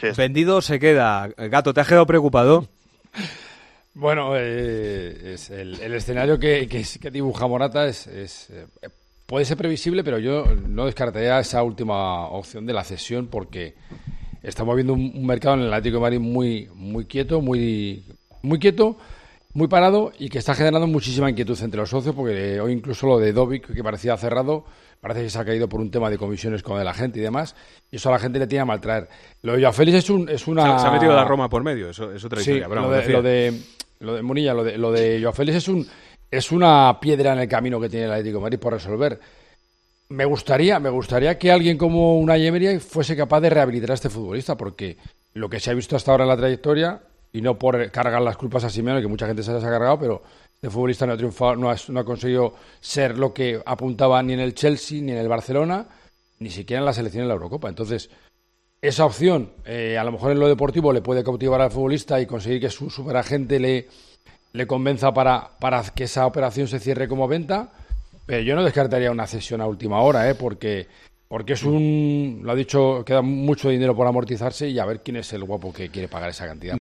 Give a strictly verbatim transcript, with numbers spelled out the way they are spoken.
Sí, sí. Vendido se queda. Gato, ¿te has quedado preocupado? Bueno, eh, es el, el escenario que, que, que dibuja Morata es, es eh, puede ser previsible, pero yo no descartaría esa última opción de la cesión porque estamos viendo un, un mercado en el Atlético de Madrid muy, muy quieto, muy, muy quieto, muy parado y que está generando muchísima inquietud entre los socios porque hoy incluso lo de Dovic, que parecía cerrado, parece que se ha caído por un tema de comisiones con la gente y demás, y eso a la gente le tiene a maltraer. Lo de Joao Félix es, un, es una... Se, se ha metido la Roma por medio, eso es otra sí, historia. Pero lo, vamos, de, lo, de, lo de Munilla, lo de, lo de Joao Félix es, un, es una piedra en el camino que tiene el Atlético de Madrid por resolver. Me gustaría, me gustaría que alguien como Unai Emery fuese capaz de rehabilitar a este futbolista, porque lo que se ha visto hasta ahora en la trayectoria, y no por cargar las culpas a Simeone, que mucha gente se las ha cargado, pero este futbolista no ha triunfado, no ha, no ha conseguido ser lo que apuntaba ni en el Chelsea, ni en el Barcelona, ni siquiera en la selección en la Eurocopa. Entonces, esa opción, eh, a lo mejor en lo deportivo le puede cautivar al futbolista y conseguir que su superagente le, le convenza para, para que esa operación se cierre como venta. Pero yo no descartaría una cesión a última hora, ¿eh? porque, porque es un... Lo ha dicho, queda mucho dinero por amortizarse y a ver quién es el guapo que quiere pagar esa cantidad.